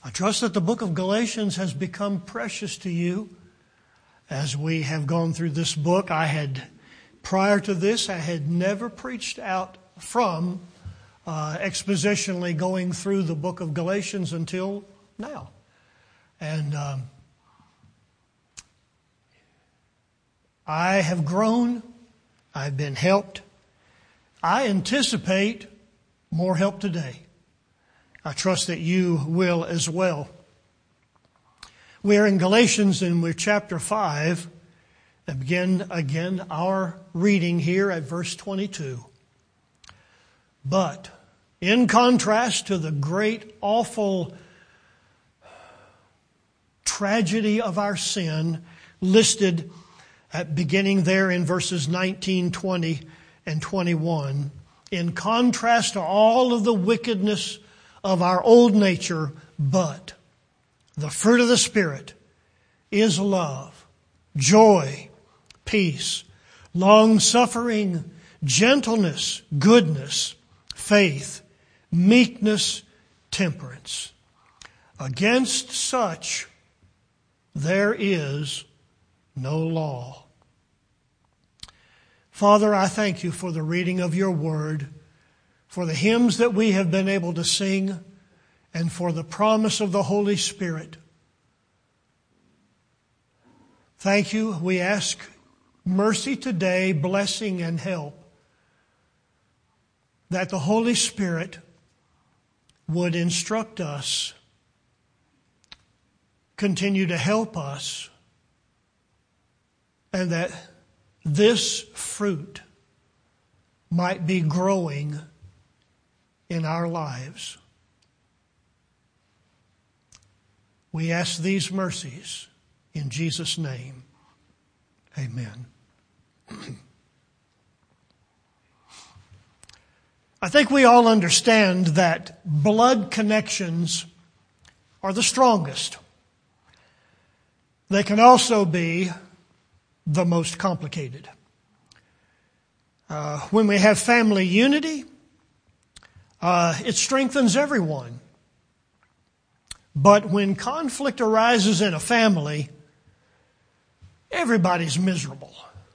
I trust that the book of Galatians has become precious to you as we have gone through this book. Prior to this, I had never preached out from expositionally going through the book of Galatians until now. And I have grown. I've been helped. I anticipate more help today. I trust that you will as well. We are in Galatians and we're chapter 5. And begin again our reading here at verse 22. But in contrast to the great, awful tragedy of our sin listed at beginning there in verses 19, 20, and 21, in contrast to all of the wickedness of our old nature, but the fruit of the Spirit is love, joy, peace, long-suffering, gentleness, goodness, faith, meekness, temperance. Against such there is no law. Father, I thank you for the reading of your word, for the hymns that we have been able to sing, and for the promise of the Holy Spirit. Thank you. We ask mercy today, blessing and help, that the Holy Spirit would instruct us, continue to help us, and that this fruit might be growing in our lives. We ask these mercies in Jesus' name. Amen. I think we all understand that blood connections are the strongest. They can also be the most complicated. When we have family unity, it strengthens everyone. But when conflict arises in a family, everybody's miserable.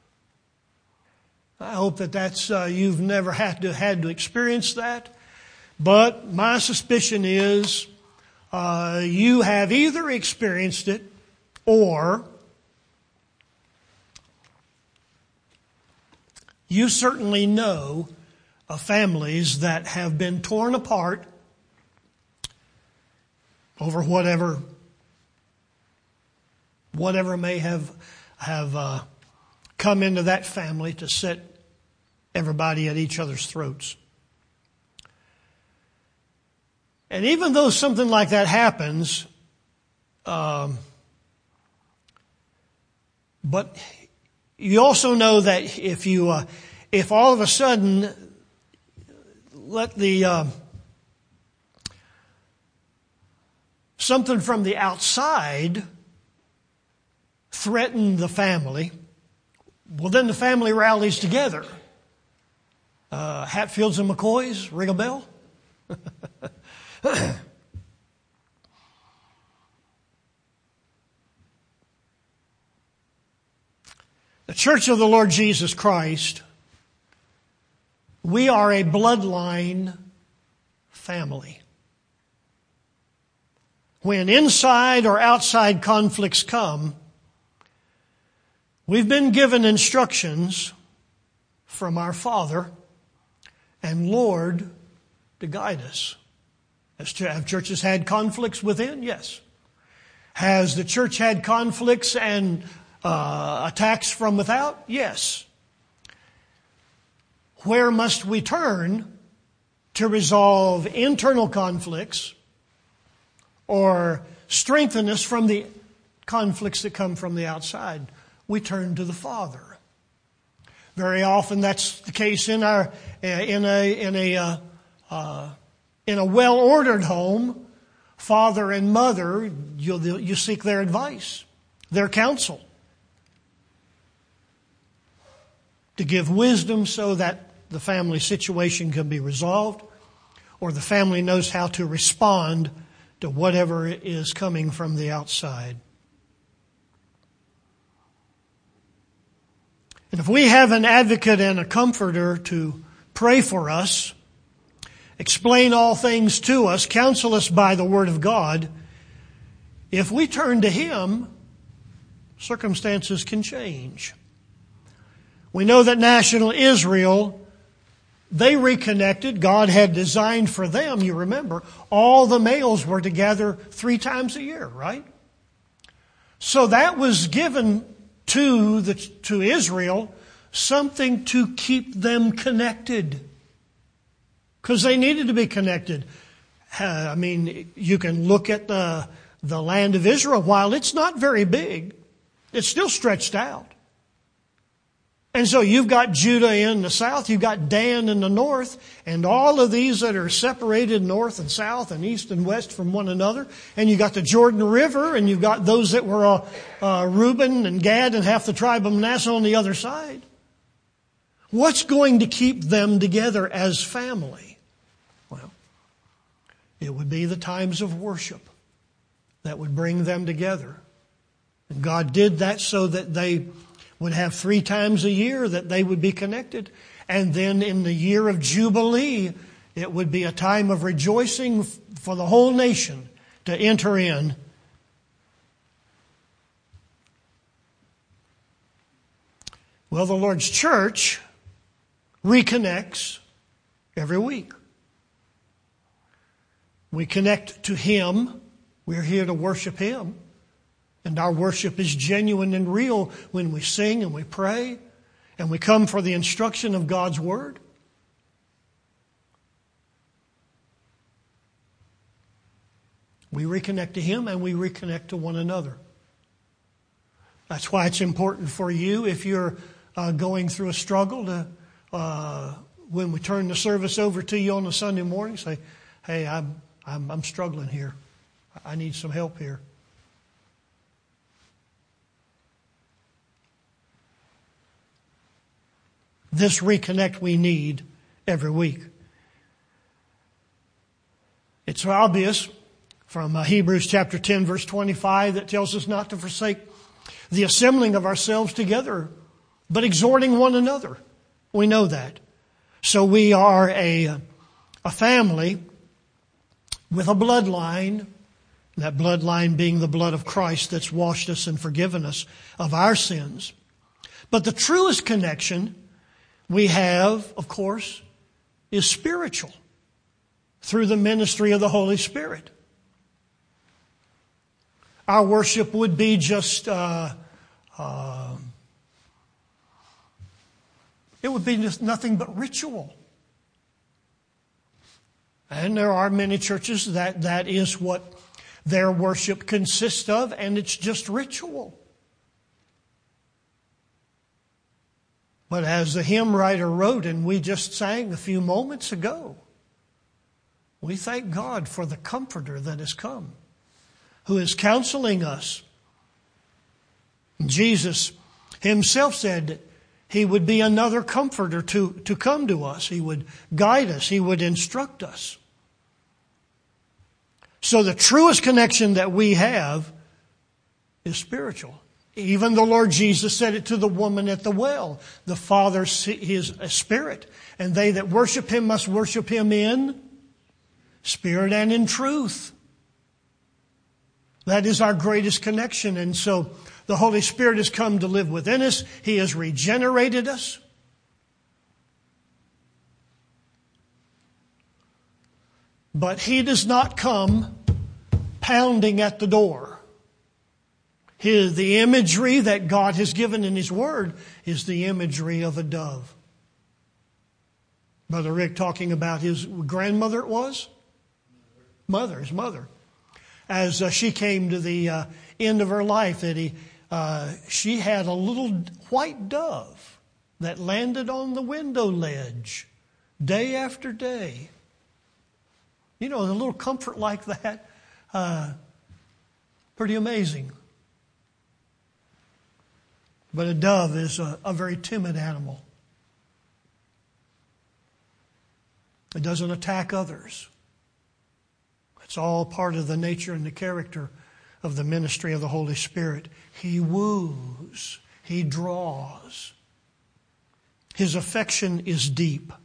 I hope that's you've never had to experience that. But my suspicion is you have either experienced it or you certainly know of families that have been torn apart over whatever may have come into that family to set everybody at each other's throats. And even though something like that happens, but you also know that if all of a sudden let something from the outside threaten the family, well, then the family rallies together. Hatfields and McCoys, ring a bell? The Church of the Lord Jesus Christ, we are a bloodline family. When inside or outside conflicts come, we've been given instructions from our Father and Lord to guide us. Have churches had conflicts within? Yes. Has the church had conflicts and attacks from without? Yes. Where must we turn to resolve internal conflicts or strengthen us from the conflicts that come from the outside? We turn to the Father. Very often that's the case in a well-ordered home. Father and mother, you seek their advice, their counsel, to give wisdom so that the family situation can be resolved, or the family knows how to respond to whatever is coming from the outside. And if we have an advocate and a comforter to pray for us, explain all things to us, counsel us by the Word of God, if we turn to Him, circumstances can change. We know that national Israel, they reconnected. God had designed for them, you remember, all the males were to gather 3 times a year, right? So that was given to Israel something to keep them connected. Because they needed to be connected. I mean, you can look at the land of Israel. While it's not very big, it's still stretched out. And so you've got Judah in the south, you've got Dan in the north, and all of these that are separated north and south and east and west from one another. And you've got the Jordan River, and you've got those that were Reuben and Gad and half the tribe of Manasseh on the other side. What's going to keep them together as family? Well, it would be the times of worship that would bring them together. And God did that so that they would have 3 times a year that they would be connected. And then in the year of Jubilee, it would be a time of rejoicing for the whole nation to enter in. Well, the Lord's church reconnects every week. We connect to Him. We're here to worship Him. And our worship is genuine and real when we sing and we pray and we come for the instruction of God's Word. We reconnect to Him and we reconnect to one another. That's why it's important for you, if you're going through a struggle, to when we turn the service over to you on a Sunday morning, say, "Hey, I'm struggling here. I need some help here." This reconnect we need every week. It's obvious from Hebrews chapter 10 verse 25 that tells us not to forsake the assembling of ourselves together, but exhorting one another. We know that. So we are a family with a bloodline, that bloodline being the blood of Christ that's washed us and forgiven us of our sins. But the truest connection we have, of course, is spiritual, through the ministry of the Holy Spirit. Our worship would be just, it would be just nothing but ritual. And there are many churches that is what their worship consists of, and it's just ritual. But as the hymn writer wrote, and we just sang a few moments ago, we thank God for the Comforter that has come, who is counseling us. Jesus Himself said He would be another Comforter to come to us. He would guide us. He would instruct us. So the truest connection that we have is spiritual. Even the Lord Jesus said it to the woman at the well. The Father is a spirit, and they that worship Him must worship Him in spirit and in truth. That is our greatest connection. And so the Holy Spirit has come to live within us. He has regenerated us. But He does not come pounding at the door. The imagery that God has given in His Word is the imagery of a dove. Brother Rick talking about his grandmother, it was? His mother. As she came to the end of her life, that she had a little white dove that landed on the window ledge day after day. You know, a little comfort like that, pretty amazing. But a dove is a very timid animal. It doesn't attack others. It's all part of the nature and the character of the ministry of the Holy Spirit. He woos. He draws. His affection is deep.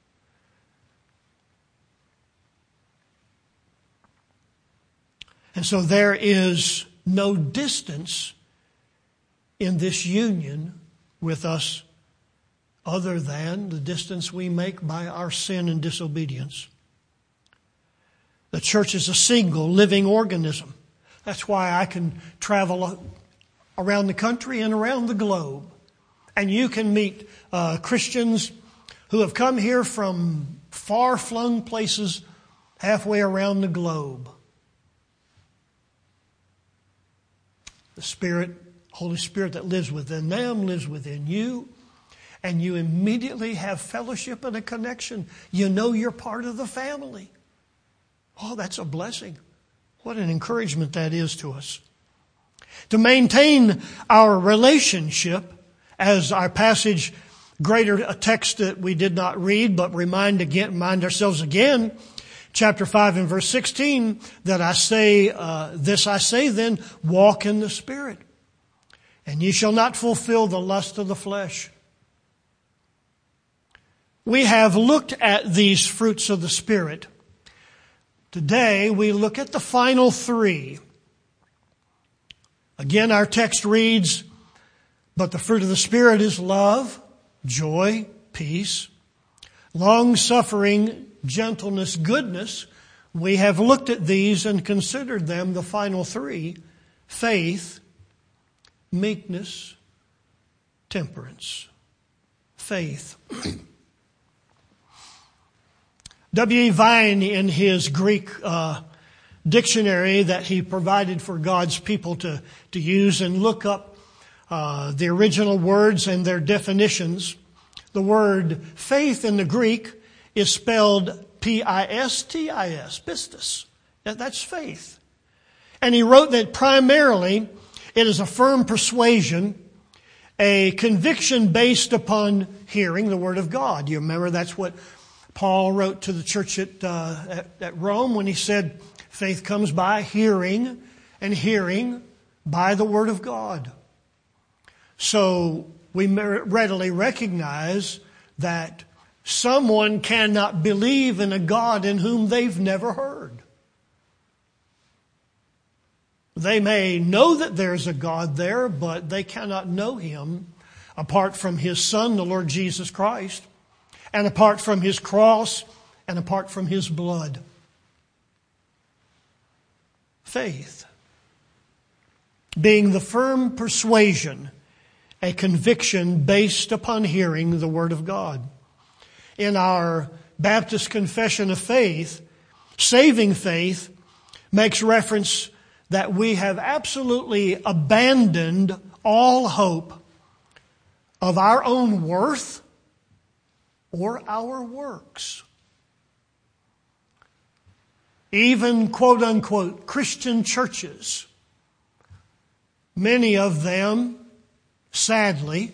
And so there is no distance in this union with us other than the distance we make by our sin and disobedience. The church is a single living organism. That's why I can travel around the country and around the globe. And you can meet Christians who have come here from far-flung places halfway around the globe. The Spirit, Holy Spirit that lives within them, lives within you. And you immediately have fellowship and a connection. You know you're part of the family. Oh, that's a blessing. What an encouragement that is to us. To maintain our relationship, as our passage, a text that we did not read, but remind ourselves again, chapter 5 and verse 16, that I say then, walk in the Spirit, and ye shall not fulfill the lust of the flesh. We have looked at these fruits of the Spirit. Today we look at the final three. Again, our text reads, but the fruit of the Spirit is love, joy, peace, long-suffering, gentleness, goodness. We have looked at these and considered them the final three: faith, meekness, temperance. Faith. W.E. Vine, in his Greek dictionary that he provided for God's people to use and look up the original words and their definitions, the word faith in the Greek is spelled P-I-S-T-I-S, pistis. That's faith. And he wrote that primarily it is a firm persuasion, a conviction based upon hearing the Word of God. You remember that's what Paul wrote to the church at Rome when he said, faith comes by hearing, and hearing by the Word of God. So we readily recognize that someone cannot believe in a God in whom they've never heard. They may know that there's a God there, but they cannot know Him apart from His Son, the Lord Jesus Christ, and apart from His cross, and apart from His blood. Faith, being the firm persuasion, a conviction based upon hearing the Word of God. In our Baptist Confession of Faith, saving faith makes reference that we have absolutely abandoned all hope of our own worth or our works. Even quote-unquote Christian churches, many of them, sadly,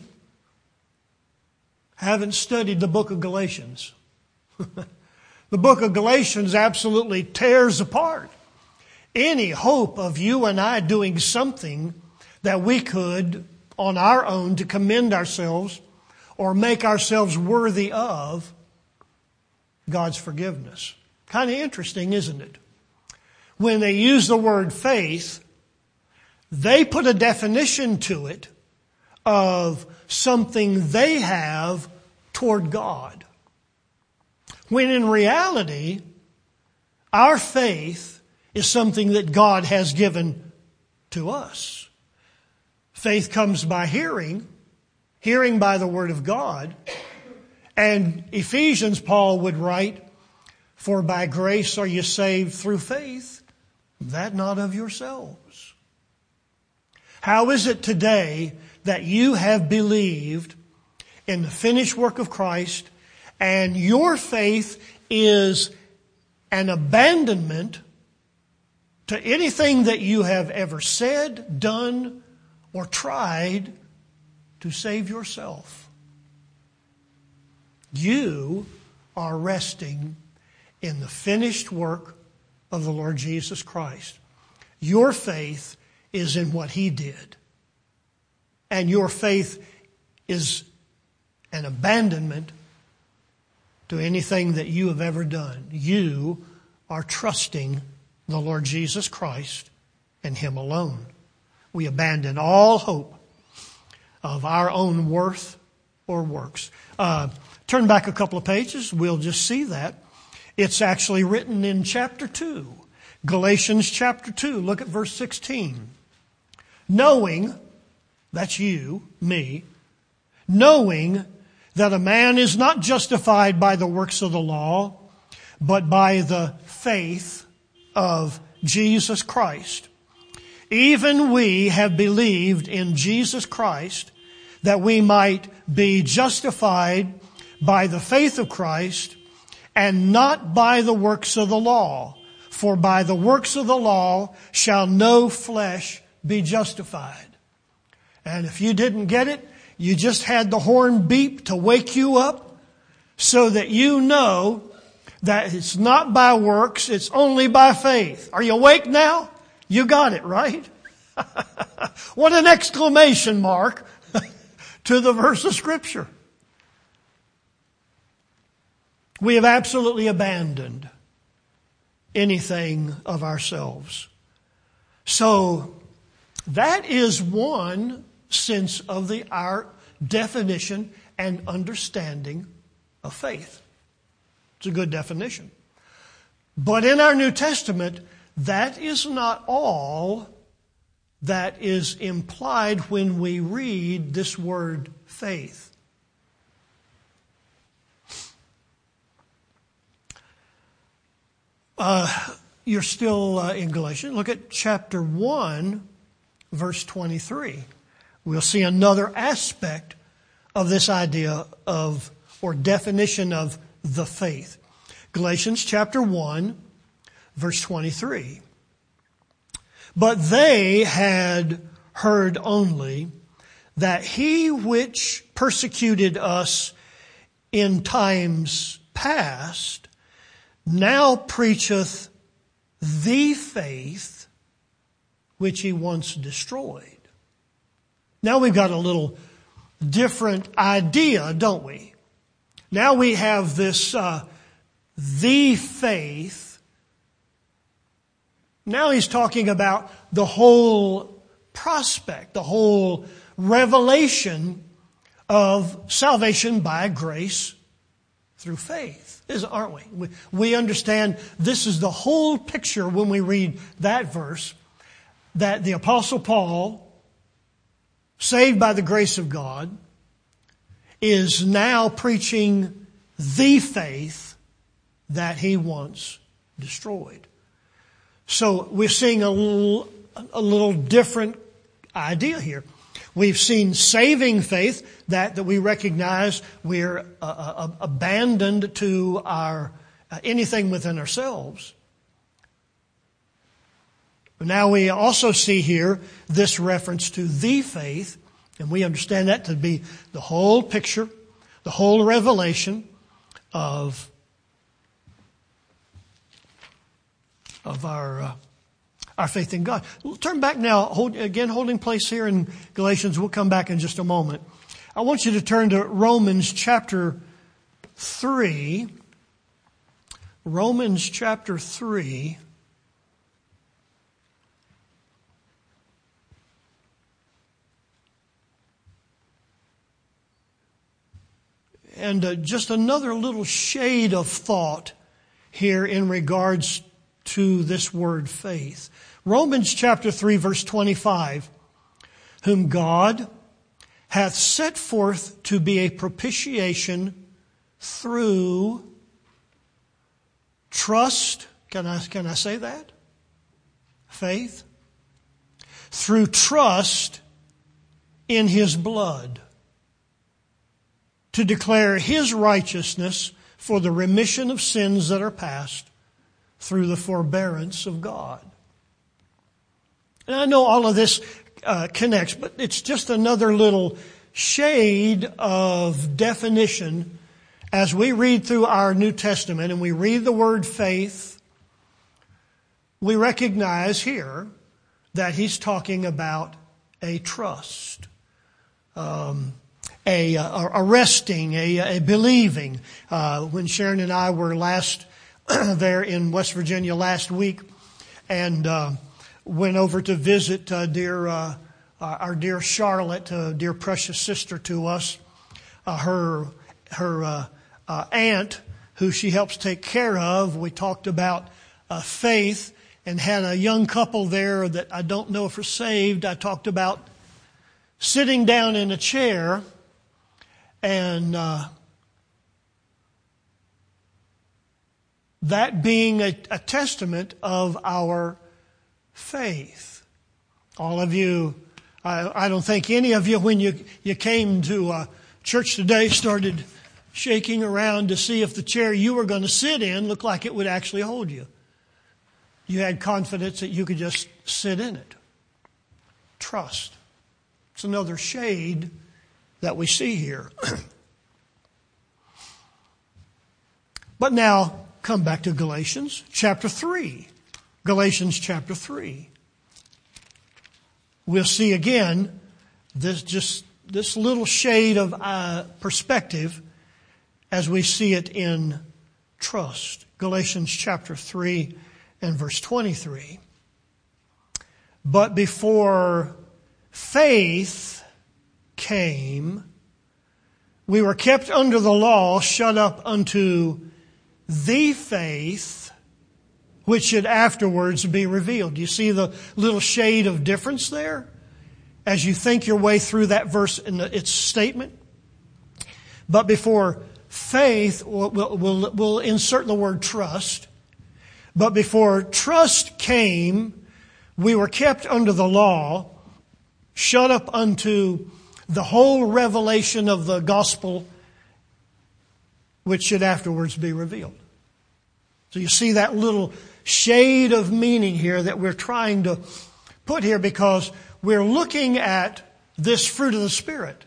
haven't studied the book of Galatians. The book of Galatians absolutely tears apart any hope of you and I doing something that we could on our own to commend ourselves or make ourselves worthy of God's forgiveness. Kind of interesting, isn't it? When they use the word faith, they put a definition to it of something they have toward God. When in reality, our faith is something that God has given to us. Faith comes by hearing, hearing by the Word of God. And Ephesians, Paul would write, for by grace are you saved through faith, that not of yourselves. How is it today that you have believed in the finished work of Christ and your faith is an abandonment to anything that you have ever said, done, or tried to save yourself? You are resting in the finished work of the Lord Jesus Christ. Your faith is in what He did. And your faith is an abandonment to anything that you have ever done. You are trusting the Lord Jesus Christ and Him alone. We abandon all hope of our own worth or works. Turn back a couple of pages. We'll just see that. It's actually written in chapter 2. Galatians chapter 2. Look at verse 16. Knowing, that's you, me, knowing that a man is not justified by the works of the law, but by the faith of Jesus Christ. Even we have believed in Jesus Christ that we might be justified by the faith of Christ and not by the works of the law. For by the works of the law shall no flesh be justified. And if you didn't get it, you just had the horn beep to wake you up so that you know that it's not by works, it's only by faith. Are you awake now? You got it, right? What an exclamation mark to the verse of Scripture. We have absolutely abandoned anything of ourselves. So that is one sense of our definition and understanding of faith. It's a good definition. But in our New Testament, that is not all that is implied when we read this word faith. You're still in Galatians. Look at chapter 1, verse 23. We'll see another aspect of this idea of, or definition of the faith. Galatians chapter 1, verse 23. But they had heard only that He which persecuted us in times past now preacheth the faith which He once destroyed. Now we've got a little different idea, don't we? Now we have this the faith. Now he's talking about the whole prospect, the whole revelation of salvation by grace through faith, aren't we? We understand this is the whole picture when we read that verse, that the Apostle Paul, saved by the grace of God, is now preaching the faith that he once destroyed. So we're seeing a little different idea here. We've seen saving faith, that we recognize we're abandoned to our anything within ourselves. Now we also see here this reference to the faith, and we understand that to be the whole picture, the whole revelation of our faith in God. We'll turn back now, holding place here in Galatians. We'll come back in just a moment. I want you to turn to Romans chapter 3. Romans chapter 3. And just another little shade of thought here in regards to this word faith. Romans chapter 3 verse 25. Whom God hath set forth to be a propitiation through trust. Can I say that? Faith. Through trust in His blood, to declare His righteousness for the remission of sins that are past through the forbearance of God. And I know all of this connects, but it's just another little shade of definition as we read through our New Testament and we read the word faith. we recognize here that he's talking about a trust, a resting, a believing. When Sharon and I were last there in West Virginia last week, and went over to visit our dear Charlotte, dear precious sister to us, her aunt, who she helps take care of. We talked about faith and had a young couple there that I don't know if are saved. I talked about sitting down in a chair and that being a testament of our faith. All of you, I don't think any of you, when you came to church today, started shaking around to see if the chair you were going to sit in looked like it would actually hold you. You had confidence that you could just sit in it. Trust. It's another shade that we see here. But now, come back to Galatians chapter 3. Galatians chapter 3. We'll see again this little shade of perspective as we see it in trust. Galatians chapter 3 and verse 23. But before faith came, we were kept under the law, shut up unto the faith which should afterwards be revealed. Do you see the little shade of difference there as you think your way through that verse in its statement? But before faith, we'll insert the word trust. But before trust came, we were kept under the law, shut up unto the whole revelation of the gospel, which should afterwards be revealed. So you see that little shade of meaning here that we're trying to put here, because we're looking at this fruit of the Spirit.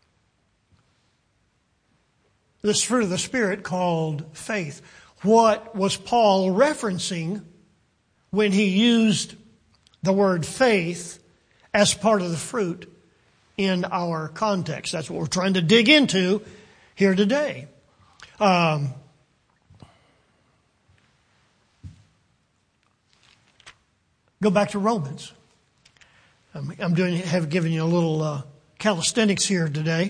This fruit of the Spirit called faith. What was Paul referencing when he used the word faith as part of the fruit in our context? That's what we're trying to dig into here today. Go back to Romans. Have given you a little calisthenics here today.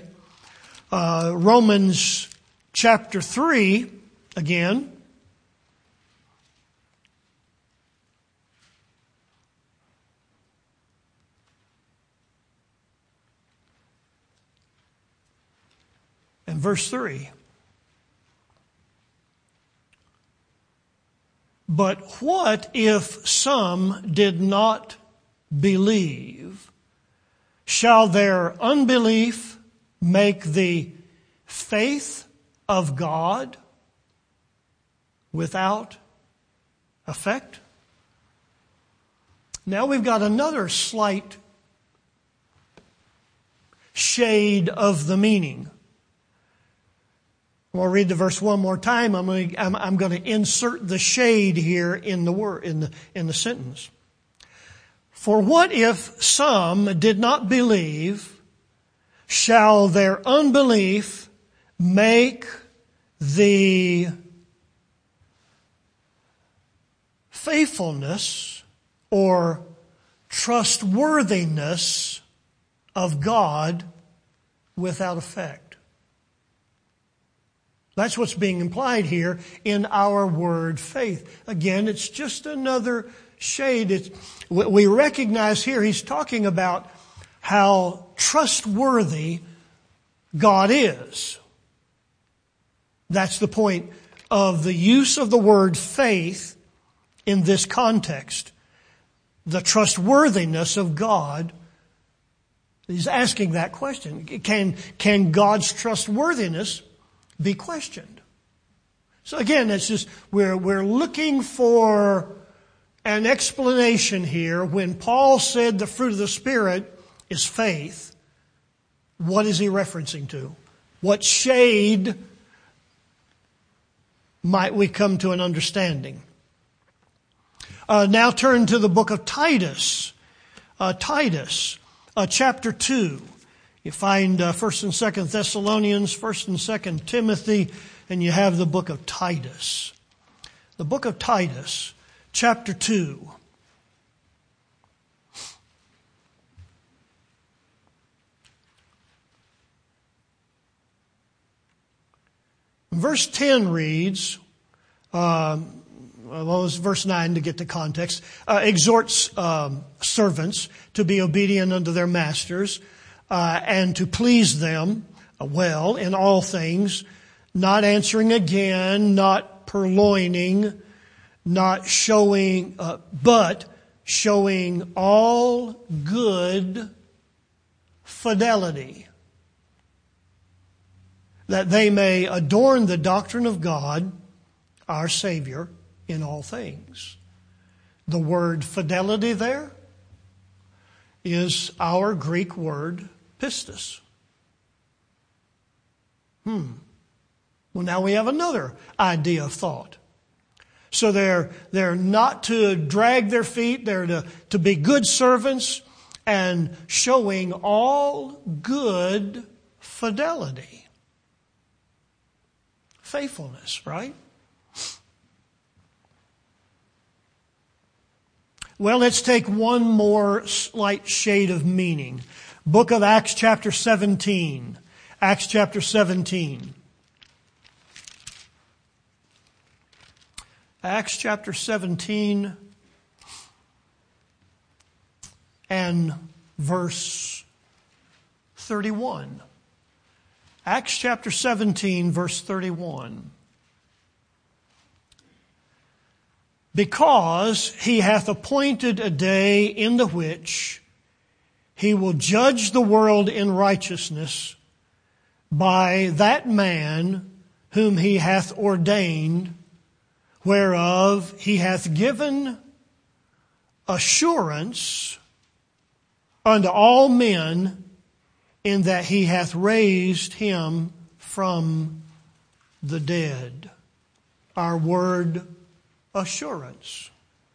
Romans chapter 3 again. And verse 3. But what if some did not believe? Shall their unbelief make the faith of God without effect? Now we've got another slight shade of the meaning. We'll read the verse one more time. I'm going to insert the shade here in the word, in the sentence. For what if some did not believe? Shall their unbelief make the faithfulness or trustworthiness of God without effect? That's what's being implied here in our word faith. Again, it's just another shade. We recognize here he's talking about how trustworthy God is. That's the point of the use of the word faith in this context. The trustworthiness of God. He's asking that question. Can God's trustworthiness be questioned? So again, it's just we're looking for an explanation here. When Paul said the fruit of the Spirit is faith, what is he referencing to? What shade might we come to an understanding? Now turn to the book of Titus. Titus, chapter 2. You find 1st and 2nd Thessalonians, 1st and 2nd Timothy, and you have the book of Titus. The book of Titus, chapter 2. Verse 10 reads, it's verse 9 to get the context, exhorts servants to be obedient unto their masters and to please them well in all things, not answering again, not purloining, not showing, but showing all good fidelity, that they may adorn the doctrine of God, our Savior, in all things. The word fidelity there is our Greek word pistis. Well, now we have another idea of thought. So they're not to drag their feet, they're to be good servants and showing all good fidelity. Faithfulness, right? Well, let's take one more slight shade of meaning. Book of Acts chapter 17. Acts chapter 17. Acts chapter 17 and verse 31. Acts chapter 17, verse 31. Because he hath appointed a day in the which he will judge the world in righteousness by that man whom he hath ordained, whereof he hath given assurance unto all men, in that he hath raised him from the dead. Our word, assurance.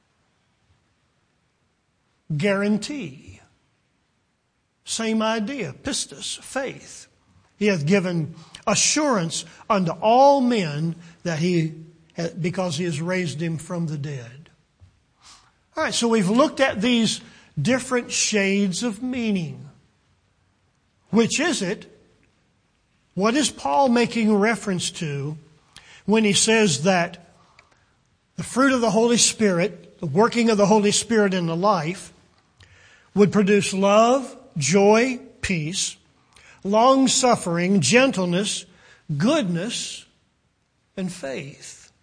Guarantee. Same idea. Pistis, faith. He hath given assurance unto all men that because he has raised him from the dead. All right, so we've looked at these different shades of meaning. Which is it? What is Paul making reference to when he says that the fruit of the Holy Spirit, the working of the Holy Spirit in the life, would produce love, joy, peace, long-suffering, gentleness, goodness, and faith?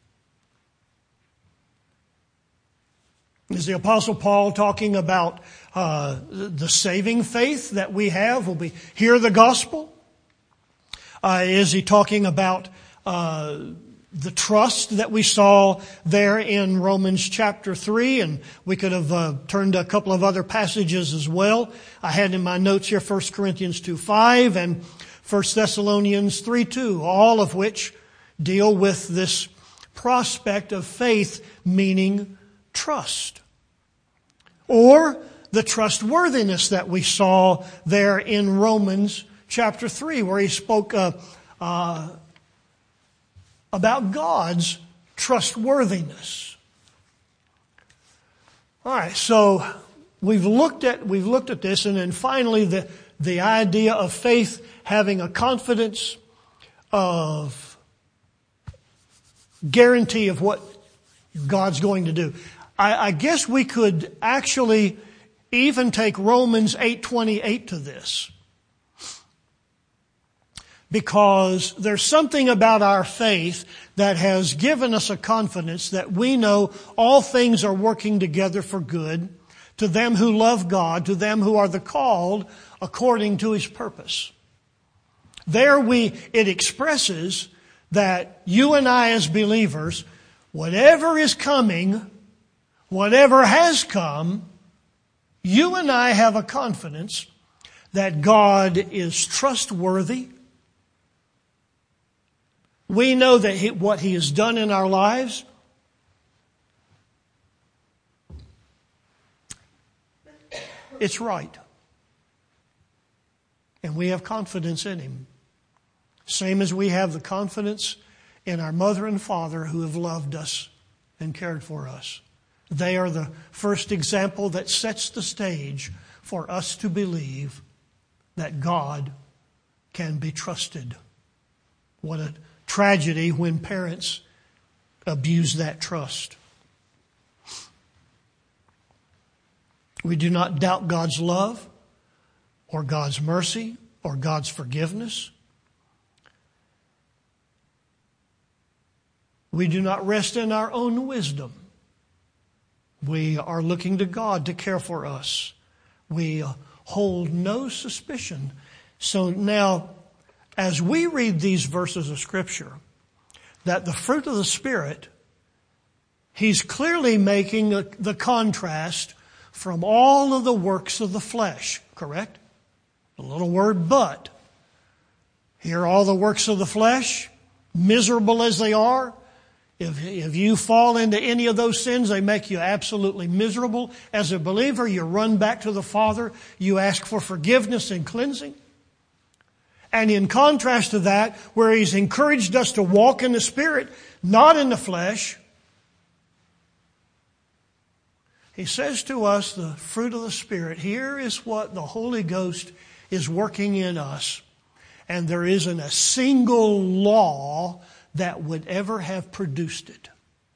Is the Apostle Paul talking about the saving faith that we have when we hear the gospel? Is he talking about the trust that we saw there in Romans chapter 3? And we could have turned to a couple of other passages as well. I had in my notes here 1 Corinthians 2:5 and 1 Thessalonians 3:2, all of which deal with this prospect of faith, meaning trust. Or the trustworthiness that we saw there in Romans chapter 3, where he spoke about God's trustworthiness. All right, so we've looked at this, and then finally the idea of faith having a confidence of guarantee of what God's going to do. I guess we could actually even take Romans 8:28 to this. Because there's something about our faith that has given us a confidence that we know all things are working together for good to them who love God, to them who are the called according to His purpose. There it expresses that you and I as believers, whatever is coming, whatever has come, you and I have a confidence that God is trustworthy. We know that what He has done in our lives it's right. And we have confidence in Him. Same as we have the confidence in our mother and father who have loved us and cared for us. They are the first example that sets the stage for us to believe that God can be trusted. What a tragedy when parents abuse that trust. We do not doubt God's love or God's mercy or God's forgiveness. We do not rest in our own wisdom. We are looking to God to care for us. We hold no suspicion. So now, as we read these verses of Scripture, that the fruit of the Spirit, He's clearly making the contrast from all of the works of the flesh, correct? The little word but. Here are all the works of the flesh, miserable as they are. If you fall into any of those sins, they make you absolutely miserable. As a believer, you run back to the Father. You ask for forgiveness and cleansing. And in contrast to that, where He's encouraged us to walk in the Spirit, not in the flesh, He says to us, the fruit of the Spirit, here is what the Holy Ghost is working in us. And there isn't a single law that would ever have produced it.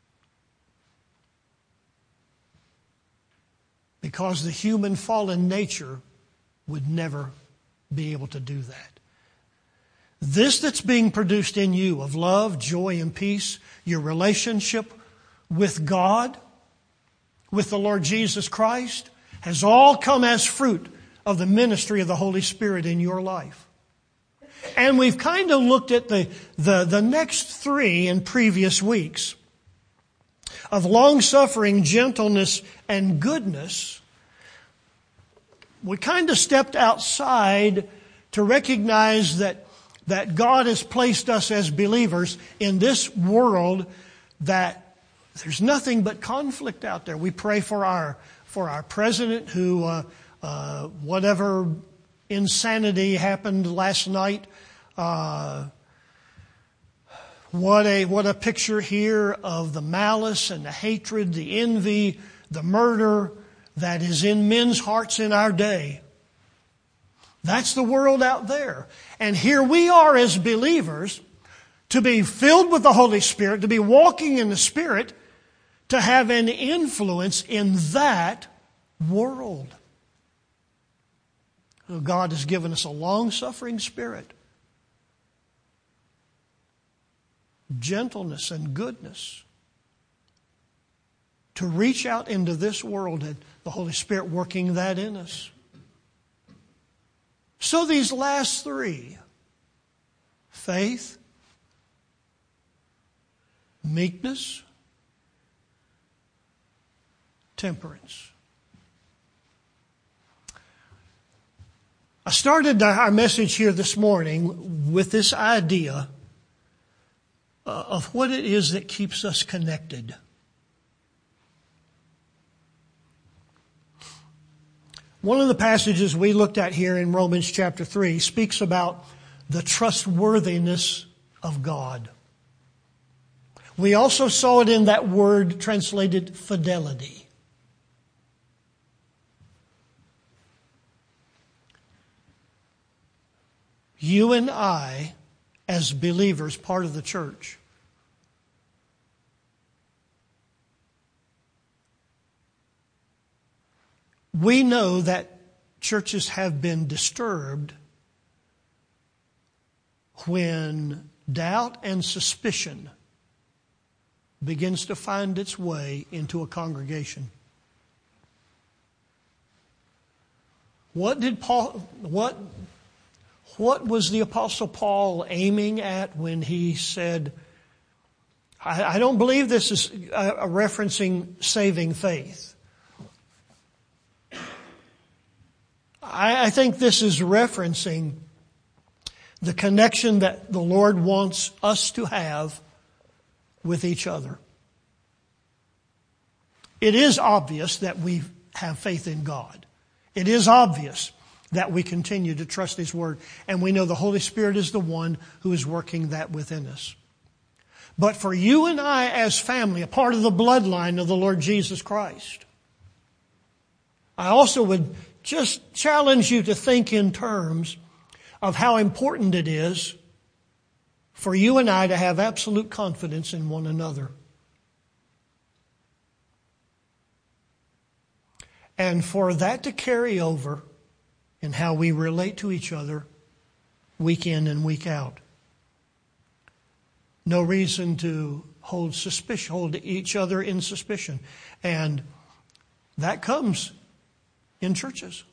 Because the human fallen nature would never be able to do that. This that's being produced in you of love, joy, and peace, your relationship with God, with the Lord Jesus Christ, has all come as fruit of the ministry of the Holy Spirit in your life. And we've kind of looked at the next three in previous weeks of long-suffering, gentleness, and goodness. We kind of stepped outside to recognize that God has placed us as believers in this world that there's nothing but conflict out there. We pray for our president who, whatever insanity happened last night. What a picture here of the malice and the hatred, the envy, the murder that is in men's hearts in our day. That's the world out there. And here we are as believers to be filled with the Holy Spirit, to be walking in the Spirit, to have an influence in that world. God has given us a long-suffering spirit, gentleness and goodness, to reach out into this world, and the Holy Spirit working that in us. So these last three, faith, meekness, temperance. I started our message here this morning with this idea of what it is that keeps us connected. One of the passages we looked at here in Romans chapter 3 speaks about the trustworthiness of God. We also saw it in that word translated fidelity. You and I, as believers, part of the church, we know that churches have been disturbed when doubt and suspicion begins to find its way into a congregation. What was the Apostle Paul aiming at when he said, I don't believe this is referencing saving faith. I think this is referencing the connection that the Lord wants us to have with each other. It is obvious that we have faith in God. It is obvious that we continue to trust His Word, and we know the Holy Spirit is the one who is working that within us. But for you and I as family, a part of the bloodline of the Lord Jesus Christ, I also would just challenge you to think in terms of how important it is for you and I to have absolute confidence in one another. And for that to carry over in how we relate to each other week in and week out. No reason to hold each other in suspicion. And that comes in churches.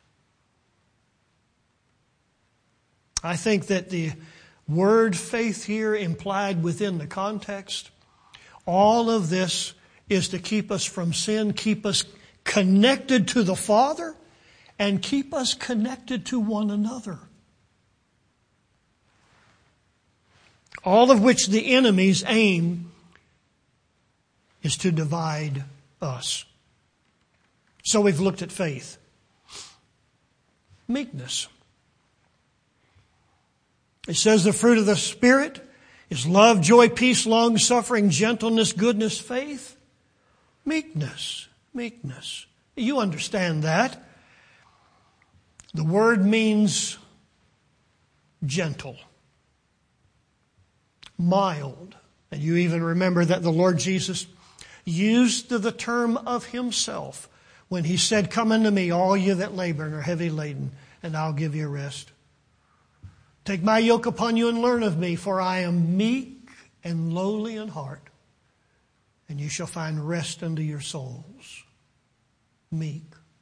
I think that the word faith here implied within the context, all of this is to keep us from sin, keep us connected to the Father, and keep us connected to one another. All of which the enemy's aim is to divide us. So we've looked at faith. Meekness. It says the fruit of the Spirit is love, joy, peace, long-suffering, gentleness, goodness, faith. Meekness. Meekness. You understand that. The word means gentle, mild. And you even remember that the Lord Jesus used the term of Himself when He said, "Come unto me, all you that labor and are heavy laden, and I'll give you rest. Take my yoke upon you and learn of me, for I am meek and lowly in heart, and you shall find rest unto your souls." Meek.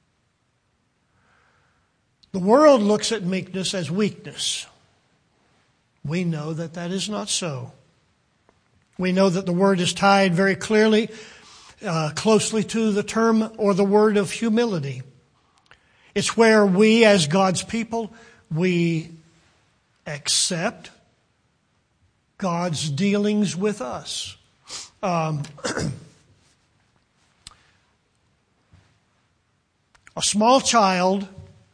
The world looks at meekness as weakness. We know that that is not so. We know that the word is tied very clearly, closely to the term or the word of humility. It's where we as God's people, we accept God's dealings with us. A small child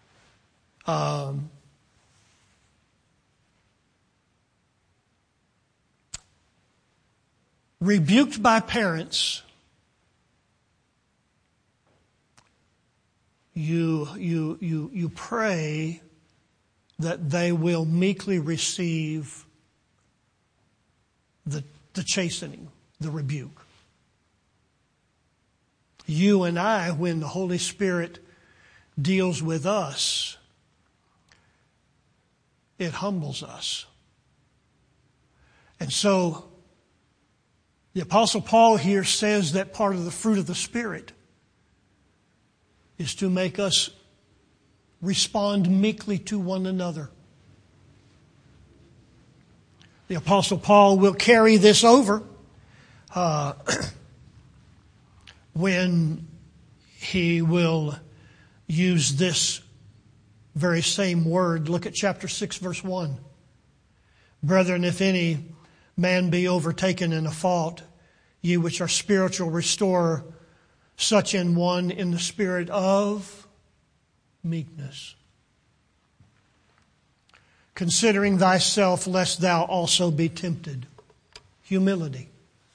rebuked by parents, you pray that they will meekly receive the chastening, the rebuke. You and I, when the Holy Spirit deals with us, it humbles us. And so, the Apostle Paul here says that part of the fruit of the Spirit is to make us respond meekly to one another. The Apostle Paul will carry this over when he will use this very same word. Look at chapter 6, verse 1. Brethren, if any man be overtaken in a fault, ye which are spiritual, restore such in one in the spirit of meekness, considering thyself, lest thou also be tempted. Humility.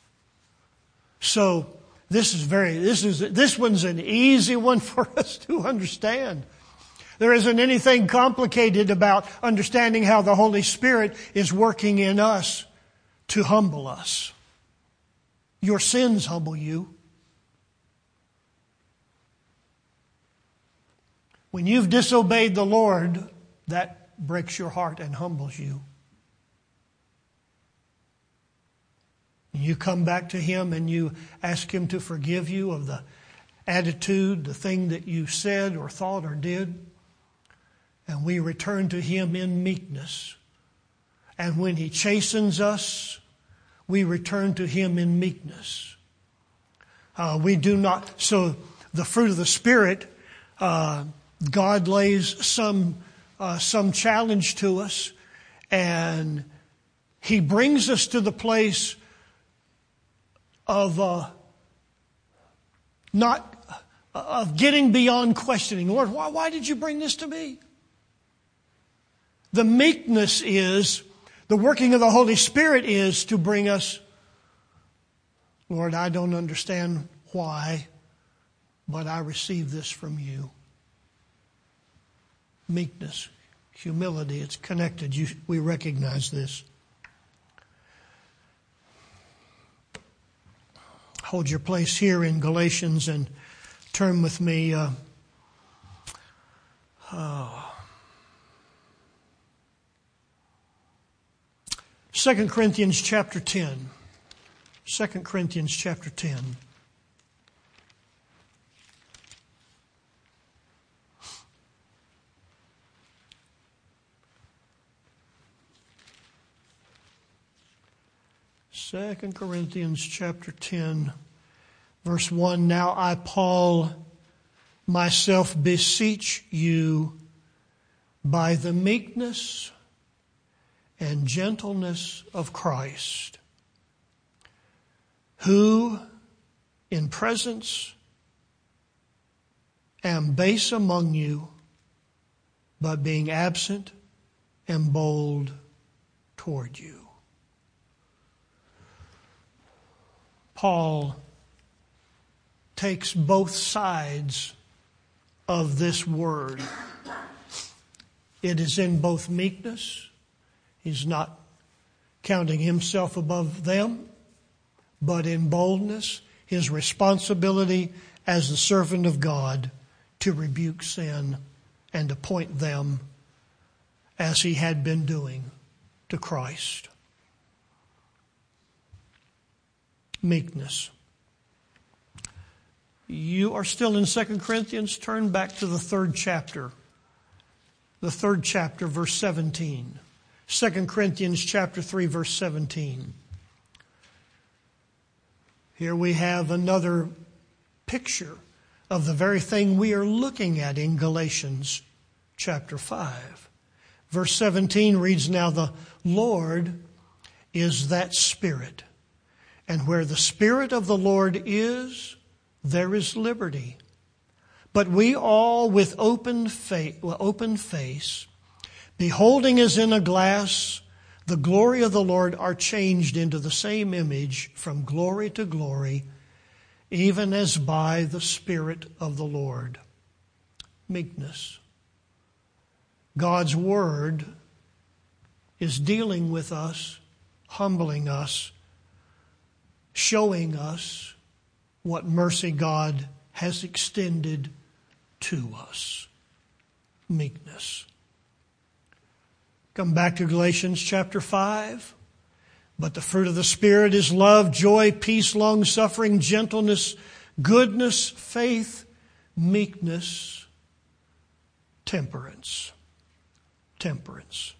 So this one's an easy one for us to understand. There isn't anything complicated about understanding how the Holy Spirit is working in us to humble us. Your sins humble you. When you've disobeyed the Lord, that breaks your heart and humbles you. You come back to Him and you ask Him to forgive you of the attitude, the thing that you said or thought or did. And we return to Him in meekness. And when He chastens us, we return to Him in meekness. We do not. So the fruit of the Spirit, God lays some challenge to us, and He brings us to the place of not of getting beyond questioning. Lord, why did you bring this to me? The meekness is, the working of the Holy Spirit is to bring us, Lord, I don't understand why, but I receive this from you. Meekness, humility, it's connected. We recognize this. Hold your place here in Galatians and turn with me. 2 Corinthians chapter 10. 2 Corinthians chapter 10. Second Corinthians chapter 10, verse 1. Now I, Paul, myself beseech you by the meekness and gentleness of Christ, who in presence am base among you, but being absent am bold toward you. Paul takes both sides of this word. It is in both meekness. He's not counting himself above them, but in boldness, his responsibility as the servant of God to rebuke sin and to point them, as he had been doing, to Christ. Meekness. You are still in 2 Corinthians. Turn back to the third chapter. The third chapter, verse 17. 2 Corinthians chapter 3, verse 17. Here we have another picture of the very thing we are looking at in Galatians chapter 5. Verse 17 reads, Now the Lord is that Spirit, and where the Spirit of the Lord is, there is liberty. But we all with open face, beholding as in a glass the glory of the Lord, are changed into the same image from glory to glory, even as by the Spirit of the Lord. Meekness. God's Word is dealing with us, humbling us, showing us what mercy God has extended to us. Meekness. Come back to Galatians chapter 5. But the fruit of the Spirit is love, joy, peace, long-suffering, gentleness, goodness, faith, meekness, temperance. Temperance.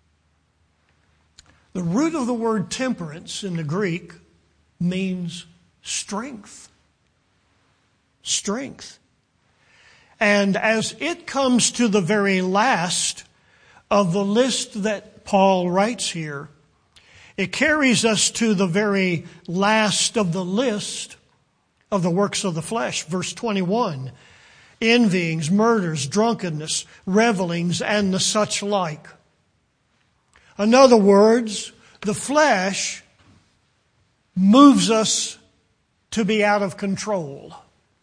The root of the word temperance in the Greek means strength. Strength. And as it comes to the very last of the list that Paul writes here, it carries us to the very last of the list of the works of the flesh. Verse 21, envyings, murders, drunkenness, revelings, and the such like. In other words, the flesh moves us to be out of control.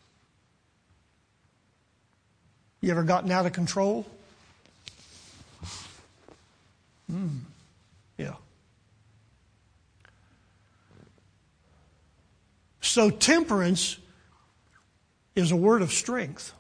You ever gotten out of control? Yeah. So temperance is a word of strength.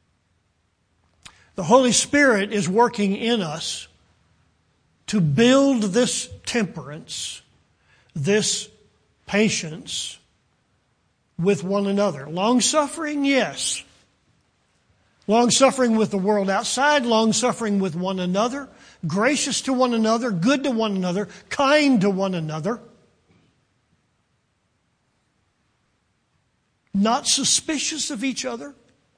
The Holy Spirit is working in us to build this temperance, this patience with one another. Long-suffering, yes. Long-suffering with the world outside, long-suffering with one another, gracious to one another, good to one another, kind to one another. Not suspicious of each other.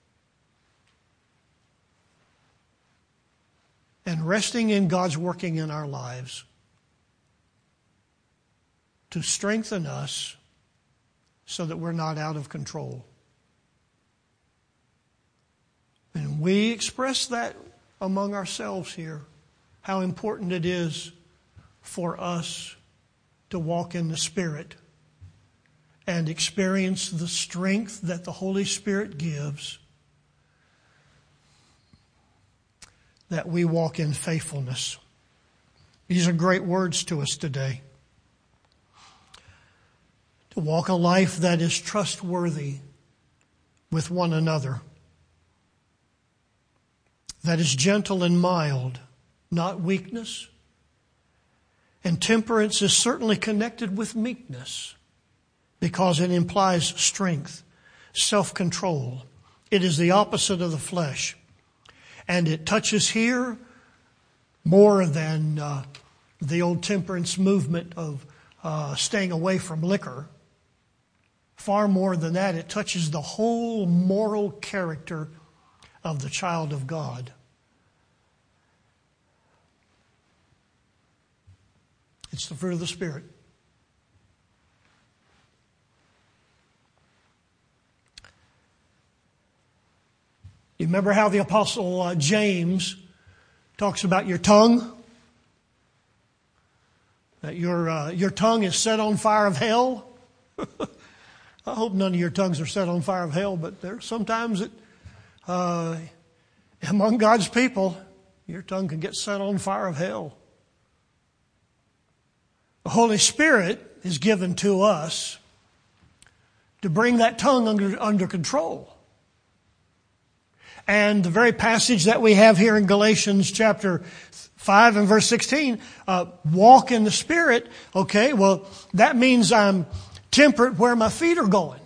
And resting in God's working in our lives to strengthen us so that we're not out of control. we express that among ourselves here, how important it is for us to walk in the Spirit and experience the strength that the Holy Spirit gives, that we walk in faithfulness. These are great words to us today. To walk a life that is trustworthy with one another, that is gentle and mild, not weakness. And temperance is certainly connected with meekness because it implies strength, self-control. It is the opposite of the flesh. And it touches here more than the old temperance movement of staying away from liquor. Far more than that, it touches the whole moral character of the child of God. It's the fruit of the Spirit. You remember how the Apostle James talks about your tongue? That your tongue is set on fire of hell? I hope none of your tongues are set on fire of hell, but there's sometimes among God's people, your tongue can get set on fire of hell. The Holy Spirit is given to us to bring that tongue under control. And the very passage that we have here in Galatians chapter 5 and verse 16, walk in the Spirit. Okay, well, that means I'm temperate where my feet are going.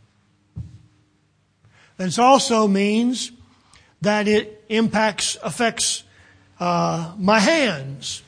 It also means that it affects my hands.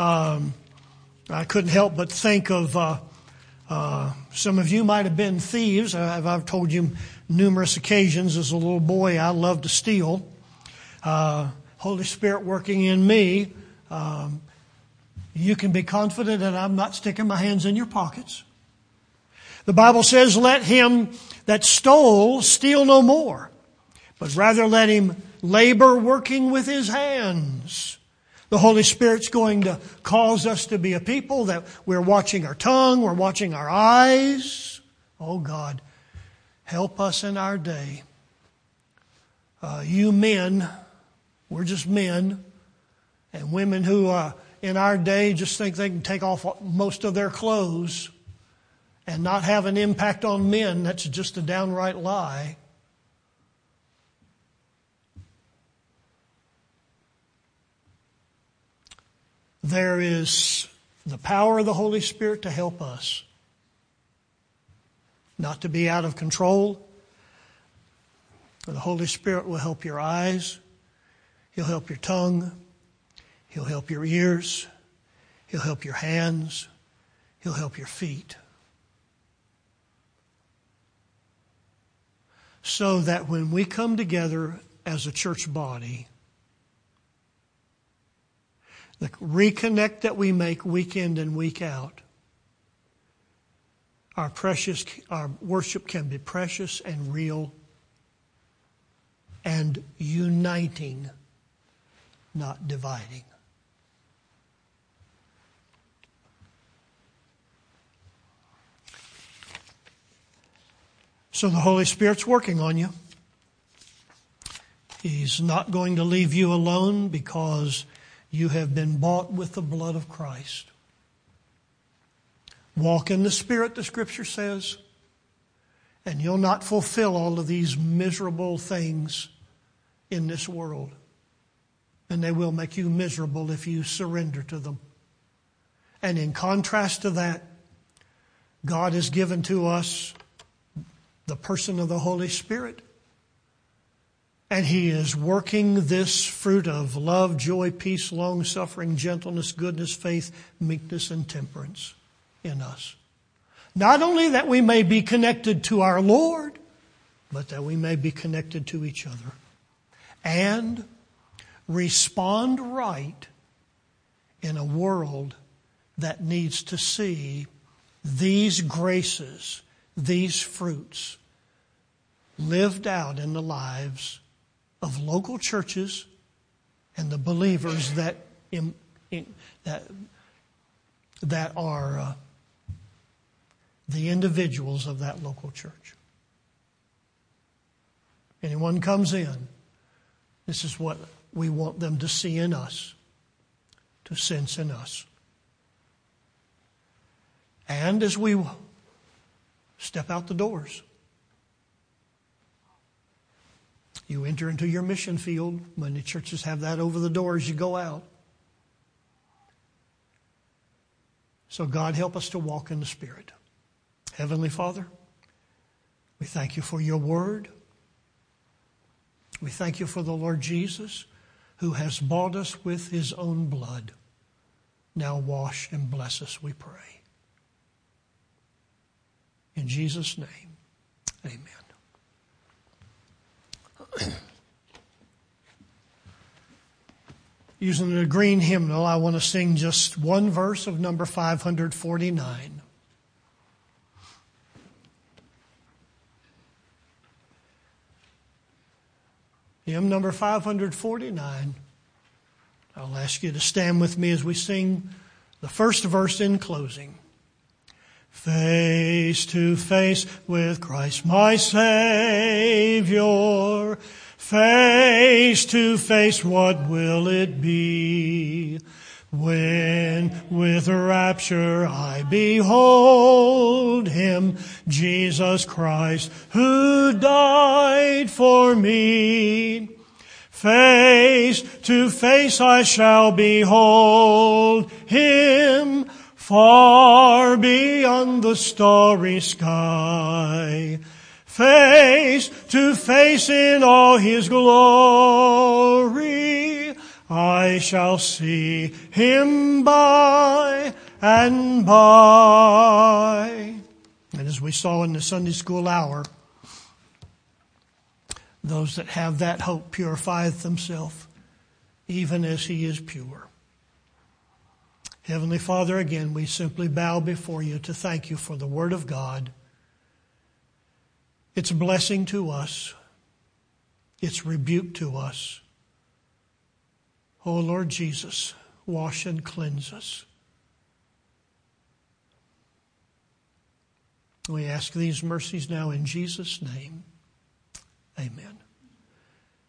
I couldn't help but think of some of you might have been thieves. I've told you numerous occasions as a little boy I loved to steal. Holy Spirit working in me, you can be confident that I'm not sticking my hands in your pockets. The Bible says, let him that stole steal no more, but rather let him labor working with his hands. The Holy Spirit's going to cause us to be a people that we're watching our tongue, we're watching our eyes. Oh God, help us in our day. You men, we're just men, and women who in our day just think they can take off most of their clothes and not have an impact on men. That's just a downright lie. There is the power of the Holy Spirit to help us not to be out of control. The Holy Spirit will help your eyes. He'll help your tongue. He'll help your ears. He'll help your hands. He'll help your feet. So that when we come together as a church body, the reconnect that we make week in and week out, our worship can be precious and real and uniting, not dividing. So the Holy Spirit's working on you. He's not going to leave you alone because you have been bought with the blood of Christ. Walk in the Spirit, the Scripture says, and you'll not fulfill all of these miserable things in this world. And they will make you miserable if you surrender to them. And in contrast to that, God has given to us the person of the Holy Spirit. And He is working this fruit of love, joy, peace, long-suffering, gentleness, goodness, faith, meekness, and temperance in us. Not only that we may be connected to our Lord, but that we may be connected to each other. And respond right in a world that needs to see these graces, these fruits lived out in the lives of local churches and the believers that are the individuals of that local church. Anyone comes in, this is what we want them to see in us, to sense in us. And as we step out the doors, you enter into your mission field. Many churches have that over the door as you go out. So God, help us to walk in the Spirit. Heavenly Father, we thank you for your word. We thank you for the Lord Jesus, who has bought us with his own blood. Now wash and bless us, we pray. In Jesus' name, amen. Using the green hymnal, I want to sing just one verse of number 549. Hymn number 549. I'll ask you to stand with me as we sing the first verse in closing. Face to face with Christ my Savior, face to face, what will it be? When with rapture I behold him, Jesus Christ, who died for me. Face to face I shall behold him, far beyond the starry sky. Face to face in all his glory, I shall see him by and by. And as we saw in the Sunday school hour, those that have that hope purifieth themselves, even as he is pure. Heavenly Father, again, we simply bow before you to thank you for the Word of God. It's a blessing to us. It's rebuke to us. Oh, Lord Jesus, wash and cleanse us. We ask these mercies now in Jesus' name. Amen.